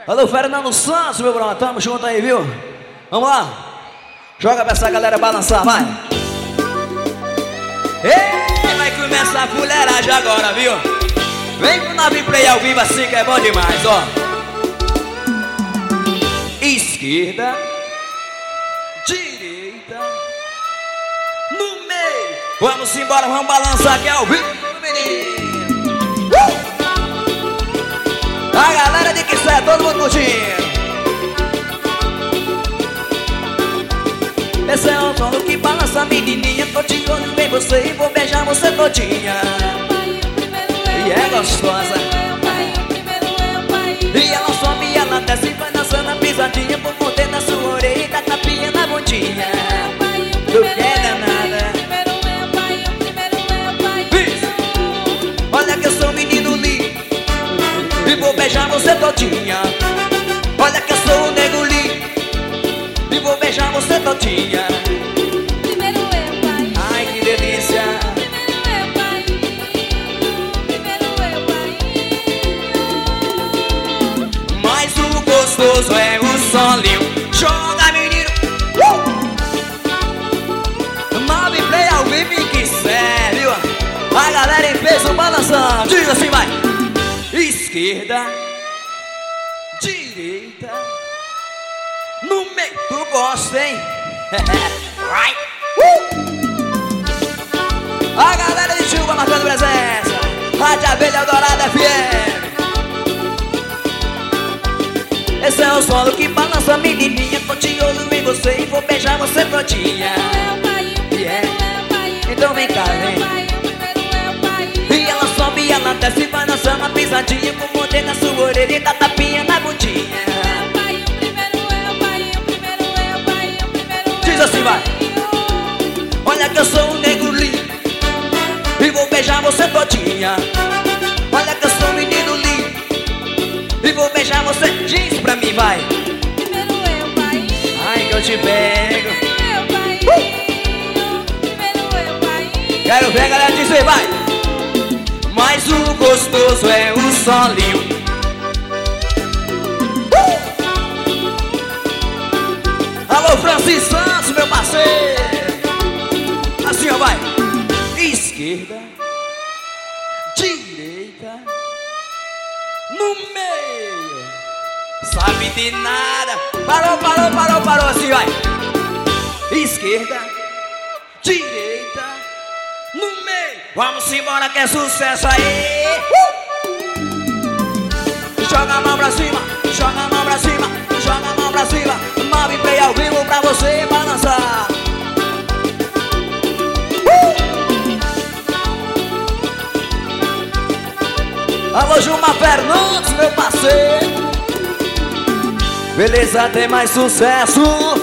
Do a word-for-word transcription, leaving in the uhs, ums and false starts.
Alô, Fernando Santos, meu brother, tamo junto aí, viu? Vamos lá. Joga pra essa galera balançar, vai. Ei, vai começar a fuleiragem agora, viu? Vem pro nove play ao vivo assim que é bom demais, ó. Esquerda, direita, no meio. Vamos embora, vamos balançar aqui ao vivo, menino. Uh! A galera de Quixé, todo mundo curtindo. Esse é o som que balança, menininha. Tô te olhando bem você e vou beijar você todinha. E é gostosa. E ela sobe e ela desce e vai dançando a pisadinha. Vou morder na sua orelha e dar tapinha na bundinha. Tu quer danada. Olha que eu sou um menino lindo e vou beijar você todinha. Olha que eu sou um nego lindo e vou beijar você todinha. Primeiro eu, pai. Ai, que delícia. Primeiro eu, pai. Mas o gostoso é o solinho. Joga, menino. uh! Nove play ao vivo que sério. A galera em peso balançando. Diz assim, vai. Esquerda, direita, no meio. Tu gosta, hein? Vai. uh! A galera de Chuva marcando presença. Rádio Abelha Dourada F M. Esse é o solo que balança, menininha. Tô de olho em você e vou beijar você todinha. Yeah. Então vem cá, vem. E ela sobe e ela desce e vai dançando a pisadinha. Com morder na sua orelha e dá tapinha na bundinha. Diz assim, vai. Olha que eu sou um nego lindo e vou beijar você todinha. Olha que eu sou um menino lindo e vou beijar você. Diz pra mim, vai. Ai, que eu te pego. uh! Quero ver a galera dizer, vai. Mas o gostoso é o solinho. uh! Alô, Francis Santos, meu parceiro. Assim, ó, vai. Esquerda, direita, no meio. Sabe de nada. Parou, parou, parou, parou. Assim, vai. Esquerda, direita, no meio. Vamos embora que é sucesso aí. uh! Joga a mão pra cima, joga a mão pra cima, joga a mão pra cima. Nove play ao vivo pra você balançar. uh! Alô, Gilmar Fernandes, meu parceiro. Beleza, tem mais sucesso.